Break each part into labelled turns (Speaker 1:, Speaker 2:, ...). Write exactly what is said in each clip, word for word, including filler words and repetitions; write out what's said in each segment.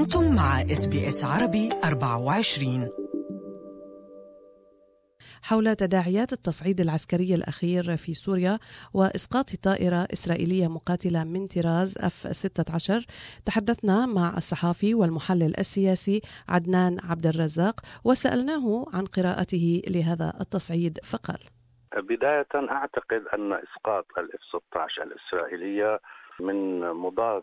Speaker 1: أنتم مع إس بي إس عربي أربعة وعشرين.
Speaker 2: حول تداعيات التصعيد العسكري الأخير في سوريا وإسقاط طائرة إسرائيلية مقاتلة من طراز إف ستة عشر تحدثنا مع الصحافي والمحلل السياسي عدنان عبد الرزاق وسألناه عن قراءته لهذا التصعيد فقال:
Speaker 3: بداية أعتقد أن إسقاط الإف ستة عشر الإسرائيلية من مضاد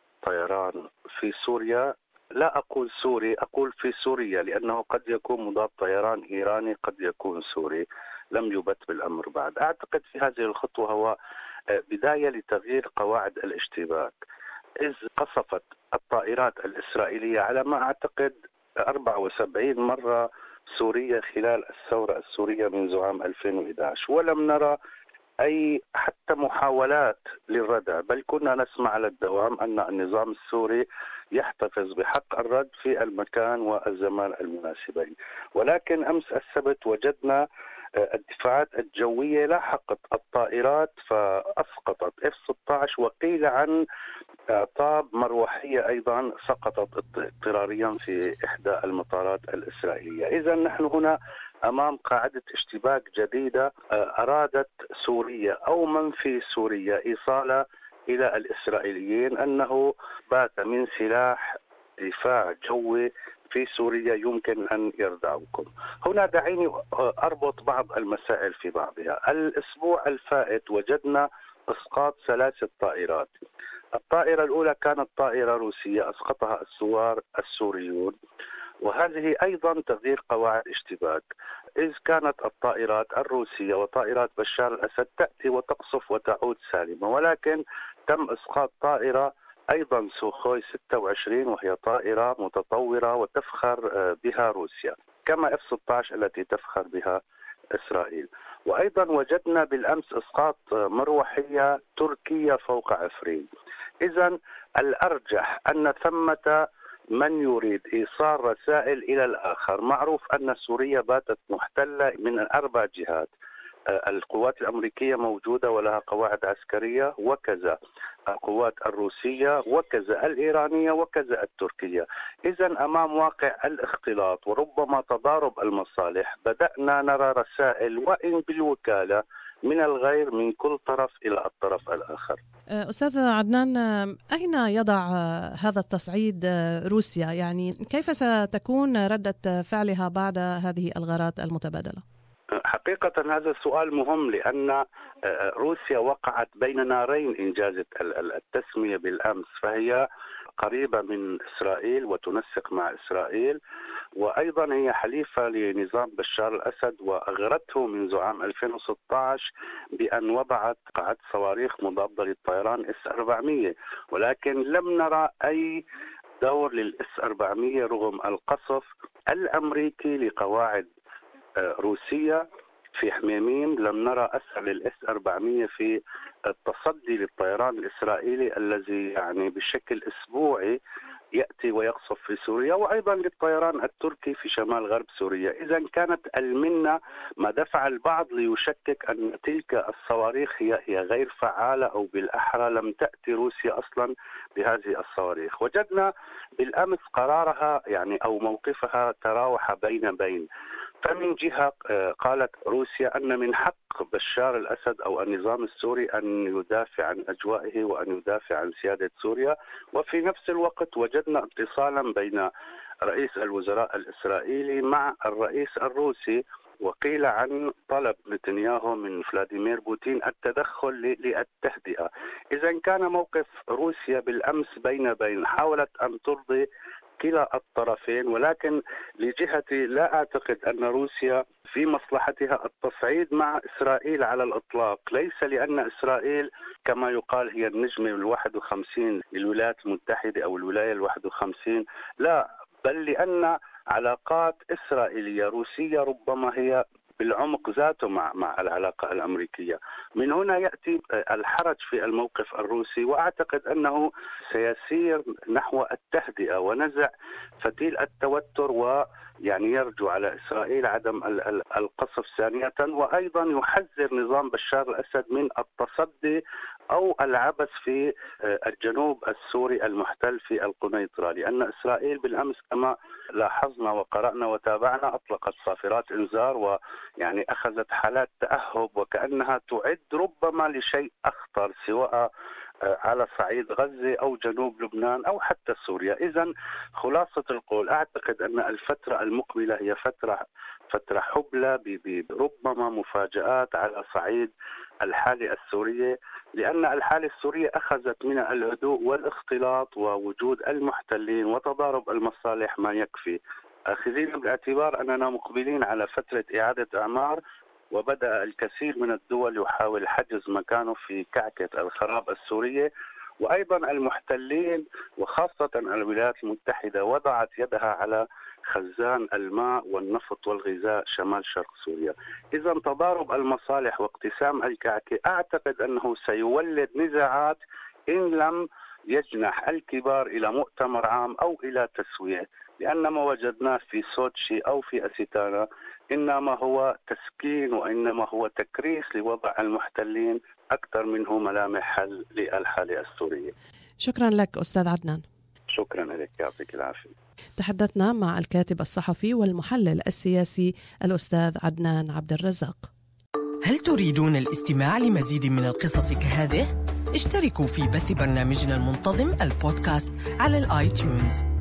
Speaker 3: طيران في سوريا، لا أقول سوري، أقول في سوريا، لأنه قد يكون مضاد طيران إيراني، قد يكون سوري، لم يبت بالأمر بعد. أعتقد في هذه الخطوة هو بداية لتغيير قواعد الاشتباك، إذ قصفت الطائرات الإسرائيلية على ما أعتقد أربعة وسبعين مرة سوريا خلال الثورة السورية منذ عام ألفين وإحدى عشر، ولم نرى أي حتى محاولات للردع، بل كنا نسمع على الدوام أن النظام السوري يحتفظ بحق الرد في المكان والزمان المناسبين. ولكن أمس السبت وجدنا الدفاعات الجوية لاحقت الطائرات فأسقطت إف ستة عشر، وقيل عن إعطاب مروحية أيضا سقطت اضطراريا في إحدى المطارات الإسرائيلية. إذا نحن هنا أمام قاعدة اشتباك جديدة أرادت سوريا أو من في سوريا إيصال إلى الإسرائيليين أنه بات من سلاح دفاع جوي في سوريا يمكن أن يردعوكم. هنا دعيني أربط بعض المسائل في بعضها. الأسبوع الفائت وجدنا إسقاط ثلاث طائرات. الطائرة الأولى كانت طائرة روسية أسقطها الثوار السوريون، وهذه أيضا تغيير قواعد اشتباك، إذ كانت الطائرات الروسية وطائرات بشار الأسد تأتي وتقصف وتعود سالمة، ولكن تم إسقاط طائرة أيضا سوخوي ستة وعشرين وهي طائرة متطورة وتفخر بها روسيا، كما إف ستة عشر التي تفخر بها إسرائيل. وأيضا وجدنا بالأمس إسقاط مروحية تركية فوق عفرين. إذن الأرجح أن ثمة من يريد إيصال رسائل إلى الآخر. معروف أن سوريا باتت محتلة من أربع جهات، القوات الأمريكية موجودة ولها قواعد عسكرية، وكذا القوات الروسية، وكذا الإيرانية، وكذا التركية. إذن أمام واقع الاختلاط وربما تضارب المصالح بدأنا نرى رسائل وإن بالوكالة من الغير من كل طرف إلى الطرف الآخر.
Speaker 2: أستاذ عدنان، أين يضع هذا التصعيد روسيا؟ يعني كيف ستكون ردة فعلها بعد هذه الغارات المتبادلة؟
Speaker 3: حقيقة هذا السؤال مهم، لأن روسيا وقعت بين نارين إنجاز التسمية بالأمس، فهي قريبة من إسرائيل وتنسق مع إسرائيل، وأيضا هي حليفة لنظام بشار الأسد، وأغرته منذ عام ألفين وستة عشر بأن وضعت قاعدة صواريخ مضادة للطيران إس أربعمية، ولكن لم نرى أي دور للإس أربعمية رغم القصف الأمريكي لقواعد روسية في حميميم. لم نرى أثر للإس أربعمية في التصدي للطيران الإسرائيلي الذي يعني بشكل أسبوعي يأتي ويقصف في سوريا، وأيضا للطيران التركي في شمال غرب سوريا. إذا كانت المنة ما دفع البعض ليشكك أن تلك الصواريخ هي هي غير فعالة، أو بالأحرى لم تأتي روسيا أصلا بهذه الصواريخ. وجدنا بالأمس قرارها يعني أو موقفها تراوح بين بين. فمن جهة قالت روسيا أن من حق بشار الأسد أو النظام السوري أن يدافع عن أجوائه وأن يدافع عن سيادة سوريا، وفي نفس الوقت وجدنا اتصالا بين رئيس الوزراء الإسرائيلي مع الرئيس الروسي، وقيل عن طلب نتنياهو من فلاديمير بوتين التدخل للتهدئة. إذا كان موقف روسيا بالأمس بين بين، حاولت أن ترضي كلا الطرفين، ولكن لجهتي لا أعتقد أن روسيا في مصلحتها التصعيد مع إسرائيل على الإطلاق، ليس لأن إسرائيل كما يقال هي النجمة الواحد وخمسين للولايات المتحدة أو الولاية الواحد وخمسين، لا، بل لأن علاقات إسرائيلية روسية ربما هي بالعمق ذاته مع مع العلاقة الأمريكية. من هنا يأتي الحرج في الموقف الروسي، وأعتقد أنه سيسير نحو التهدئة ونزع فتيل التوتر و يعني يرجو على إسرائيل عدم القصف ثانية، وأيضا يحذر نظام بشار الأسد من التصدي أو العبث في الجنوب السوري المحتل في القنيطرة، لأن إسرائيل بالأمس كما لاحظنا وقرأنا وتابعنا أطلقت صافرات إنذار ويعني أخذت حالات تأهب وكأنها تعد ربما لشيء أخطر سواء على صعيد غزة أو جنوب لبنان أو حتى سوريا. إذن خلاصة القول أعتقد أن الفترة المقبلة هي فترة فترة حبلى بربما مفاجآت على صعيد الحالة السورية، لأن الحالة السورية أخذت من الهدوء والاختلاط ووجود المحتلين وتضارب المصالح ما يكفي، أخذين بالاعتبار أننا مقبلين على فترة إعادة أعمار، وبدأ الكثير من الدول يحاول حجز مكانه في كعكة الخراب السورية، وأيضا المحتلين وخاصة الولايات المتحدة وضعت يدها على خزان الماء والنفط والغذاء شمال شرق سوريا. إذا تضارب المصالح واقتسام الكعكة أعتقد أنه سيولد نزاعات إن لم يجنح الكبار إلى مؤتمر عام أو إلى تسوية، لأن ما وجدناه في سوتشي أو في أستانا إنما هو تسكين وإنما هو تكريس لوضع المحتلين أكثر منه ملامح حل للحالة السورية.
Speaker 2: شكرا لك أستاذ عدنان.
Speaker 3: شكرا لك، يعطيك العافية.
Speaker 2: تحدثنا مع الكاتب الصحفي والمحلل السياسي الأستاذ عدنان عبد الرزاق.
Speaker 1: هل تريدون الاستماع لمزيد من القصص كهذه؟ اشتركوا في بث برنامجنا المنتظم البودكاست على الآيتيونز.